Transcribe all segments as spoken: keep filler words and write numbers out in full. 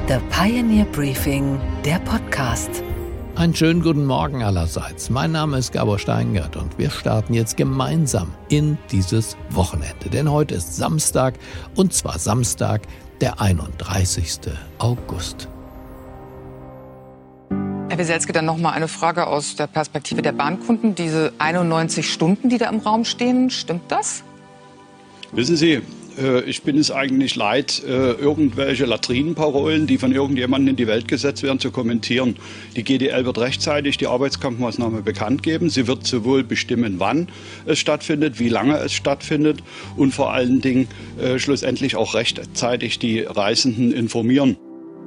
The Pioneer Briefing, der Podcast. Einen schönen guten Morgen allerseits. Mein Name ist Gabor Steingart und wir starten jetzt gemeinsam in dieses Wochenende. Denn heute ist Samstag und zwar Samstag, der einunddreißigsten August. Herr Weselski, dann noch mal eine Frage aus der Perspektive der Bahnkunden. Diese einundneunzig Stunden, die da im Raum stehen, stimmt das? Wissen Sie, ich bin es eigentlich leid, irgendwelche Latrinenparolen, die von irgendjemandem in die Welt gesetzt werden, zu kommentieren. Die G D L wird rechtzeitig die Arbeitskampfmaßnahme bekannt geben. Sie wird sowohl bestimmen, wann es stattfindet, wie lange es stattfindet und vor allen Dingen äh, schlussendlich auch rechtzeitig die Reisenden informieren.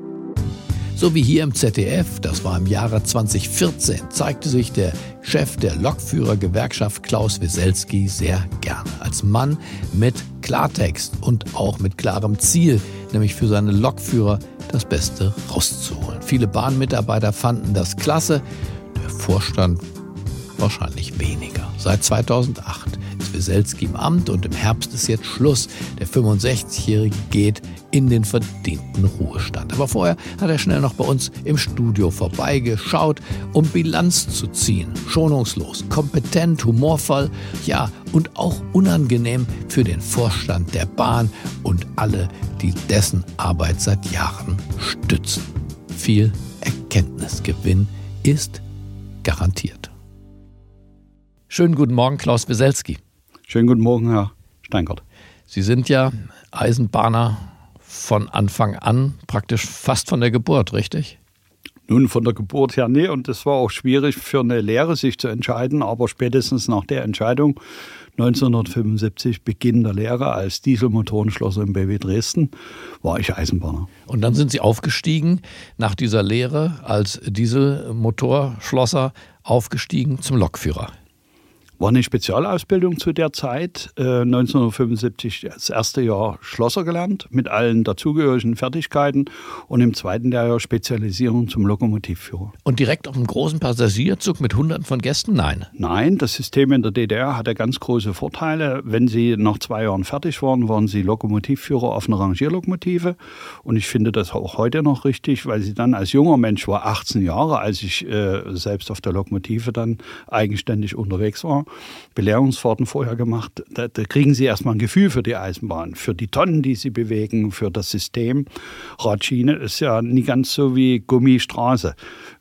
So wie hier im Z D F, das war im Jahre zweitausendvierzehn, zeigte sich der Chef der Lokführergewerkschaft Klaus Weselski sehr gerne. Als Mann mit Klartext und auch mit klarem Ziel, nämlich für seine Lokführer das Beste rauszuholen. Viele Bahnmitarbeiter fanden das klasse, der Vorstand wahrscheinlich weniger. Seit zweitausendacht ist Weselski im Amt und im Herbst ist jetzt Schluss. Der fünfundsechzigjährige geht in den verdienten Ruhestand. Aber vorher hat er schnell noch bei uns im Studio vorbeigeschaut, um Bilanz zu ziehen. Schonungslos, kompetent, humorvoll, ja und auch unangenehm für den Vorstand der Bahn und alle, die dessen Arbeit seit Jahren stützen. Viel Erkenntnisgewinn ist garantiert. Schönen guten Morgen, Klaus Weselski. Schönen guten Morgen, Herr Steingart. Sie sind ja Eisenbahner von Anfang an, praktisch fast von der Geburt, richtig? Nun, von der Geburt her, nee. Und es war auch schwierig für eine Lehre, sich zu entscheiden. Aber spätestens nach der Entscheidung, neunzehnhundertfünfundsiebzig, Beginn der Lehre als Dieselmotorenschlosser im B W Dresden, war ich Eisenbahner. Und dann sind Sie aufgestiegen nach dieser Lehre als Dieselmotorschlosser, aufgestiegen zum Lokführer. War eine Spezialausbildung zu der Zeit, äh, neunzehnhundertfünfundsiebzig das erste Jahr Schlosser gelernt, mit allen dazugehörigen Fertigkeiten und im zweiten Jahr Spezialisierung zum Lokomotivführer. Und direkt auf einem großen Passagierzug mit Hunderten von Gästen? Nein. Nein, das System in der D D R hatte ganz große Vorteile. Wenn Sie nach zwei Jahren fertig waren, waren Sie Lokomotivführer auf einer Rangierlokomotive. Und ich finde das auch heute noch richtig, weil Sie dann als junger Mensch, war achtzehn Jahre, als ich äh, selbst auf der Lokomotive dann eigenständig unterwegs war, Belehrungsfahrten vorher gemacht. Da, da kriegen Sie erstmal ein Gefühl für die Eisenbahn, für die Tonnen, die Sie bewegen, für das System. Radschiene ist ja nie ganz so wie Gummistraße.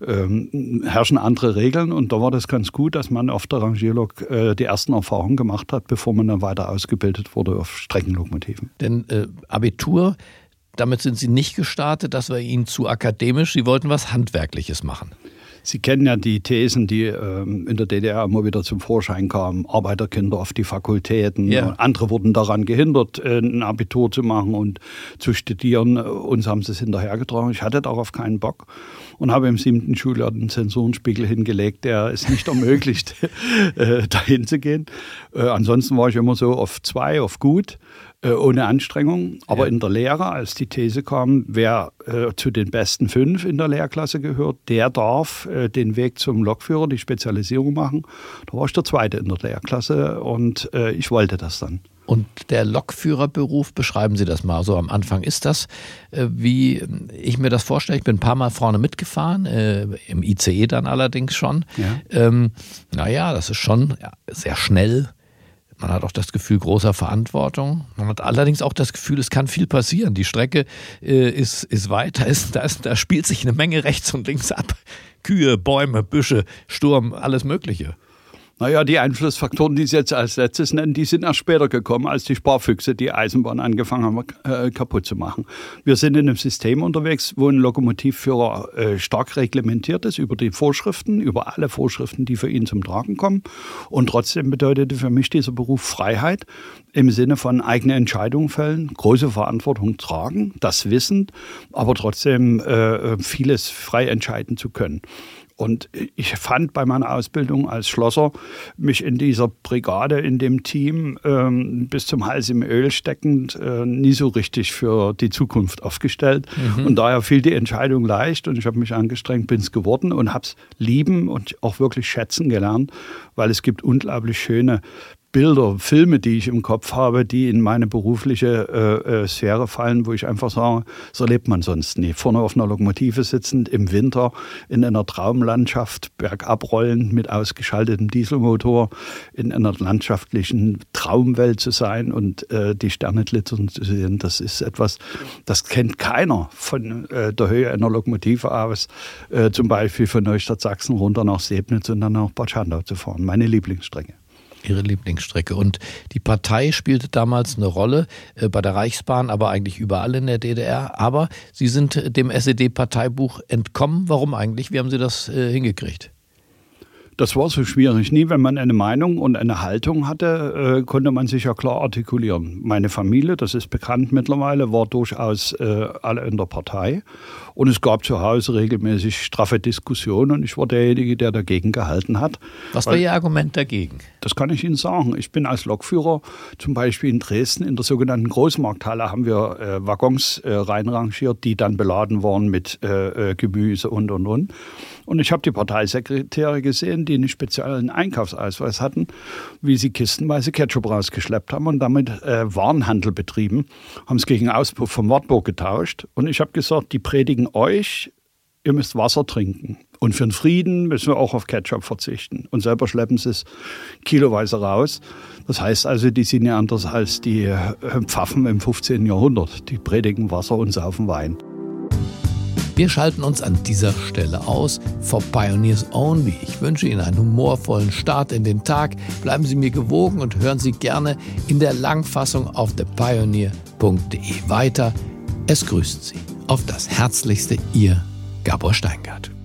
Ähm, herrschen andere Regeln und da war das ganz gut, dass man auf der Rangierlok äh, die ersten Erfahrungen gemacht hat, bevor man dann weiter ausgebildet wurde auf Streckenlokomotiven. Denn äh, Abitur, damit sind Sie nicht gestartet, das war Ihnen zu akademisch. Sie wollten was Handwerkliches machen. Sie kennen ja die Thesen, die ähm, in der D D R immer wieder zum Vorschein kamen. Arbeiterkinder auf die Fakultäten. Ja. Andere wurden daran gehindert, äh, ein Abitur zu machen und zu studieren. Uns haben sie es hinterhergetragen. Ich hatte darauf keinen Bock und habe im siebten Schuljahr einen Zensurenspiegel hingelegt, der es nicht ermöglicht, äh, dahin zu gehen. Äh, ansonsten war ich immer so auf zwei, auf gut, äh, ohne Anstrengung. Aber ja. In der Lehre, als die These kam, wer äh, zu den besten fünf in der Lehrklasse gehört, der darf äh, den Weg zum Lokführer, die Spezialisierung machen. Da war ich der Zweite in der Lehrklasse und äh, ich wollte das dann. Und der Lokführerberuf, beschreiben Sie das mal. So am Anfang ist das, äh, wie ich mir das vorstelle. Ich bin ein paar Mal vorne mitgefahren, äh, im I C E dann allerdings schon. Ja. Ähm, naja, das ist schon ja, sehr schnell. Man hat auch das Gefühl großer Verantwortung. Man hat allerdings auch das Gefühl, es kann viel passieren. Die Strecke äh, ist, ist weit, da, ist, da, ist, da spielt sich eine Menge rechts und links ab. Kühe, Bäume, Büsche, Sturm, alles Mögliche. Naja, die Einflussfaktoren, die Sie jetzt als letztes nennen, die sind erst später gekommen, als die Sparfüchse die Eisenbahn angefangen haben, äh, kaputt zu machen. Wir sind in einem System unterwegs, wo ein Lokomotivführer äh, stark reglementiert ist über die Vorschriften, über alle Vorschriften, die für ihn zum Tragen kommen. Und trotzdem bedeutete für mich dieser Beruf Freiheit im Sinne von eigene Entscheidungen fällen, große Verantwortung tragen, das wissend, aber trotzdem äh, vieles frei entscheiden zu können. Und ich fand bei meiner Ausbildung als Schlosser mich in dieser Brigade, in dem Team ähm, bis zum Hals im Öl steckend, äh, nie so richtig für die Zukunft aufgestellt. Mhm. Und daher fiel die Entscheidung leicht und ich habe mich angestrengt, bin es geworden und habe es lieben und auch wirklich schätzen gelernt, weil es gibt unglaublich schöne Bilder, Filme, die ich im Kopf habe, die in meine berufliche äh, äh, Sphäre fallen, wo ich einfach sage, so lebt man sonst nie. Vorne auf einer Lokomotive sitzend, im Winter in einer Traumlandschaft, bergab rollend mit ausgeschaltetem Dieselmotor, in einer landschaftlichen Traumwelt zu sein und äh, die Sterne glitzern zu sehen. Das ist etwas, das kennt keiner von äh, der Höhe einer Lokomotive aus, äh, zum Beispiel von Neustadt Sachsen runter nach Sebnitz und dann nach Bad Schandau zu fahren. Meine Lieblingsstrecke. Ihre Lieblingsstrecke. Und die Partei spielte damals eine Rolle äh, bei der Reichsbahn, aber eigentlich überall in der D D R. Aber Sie sind dem S E D-Parteibuch entkommen. Warum eigentlich? Wie haben Sie das äh, hingekriegt? Das war so schwierig. Nie, wenn man eine Meinung und eine Haltung hatte, äh, konnte man sich ja klar artikulieren. Meine Familie, das ist bekannt mittlerweile, war durchaus äh, alle in der Partei. Und es gab zu Hause regelmäßig straffe Diskussionen und ich war derjenige, der dagegen gehalten hat. Was war Ihr Argument dagegen? Das kann ich Ihnen sagen. Ich bin als Lokführer zum Beispiel in Dresden in der sogenannten Großmarkthalle haben wir äh, Waggons äh, reinrangiert, die dann beladen waren mit äh, Gemüse und, und, und. Und ich habe die Parteisekretäre gesehen, die einen speziellen Einkaufsausweis hatten, wie sie kistenweise Ketchup rausgeschleppt haben und damit äh, Warenhandel betrieben, haben es gegen Auspuff vom Wartburg getauscht. Und ich habe gesagt, die predigen euch, ihr müsst Wasser trinken. Und für den Frieden müssen wir auch auf Ketchup verzichten. Und selber schleppen sie es kiloweise raus. Das heißt also, die sind ja anders als die äh, Pfaffen im fünfzehnten Jahrhundert. Die predigen Wasser und saufen Wein. Wir schalten uns an dieser Stelle aus. For Pioneers Only. Ich wünsche Ihnen einen humorvollen Start in den Tag. Bleiben Sie mir gewogen und hören Sie gerne in der Langfassung auf the pioneer punkt de weiter. Es grüßt Sie auf das Herzlichste, Ihr Gabor Steingart.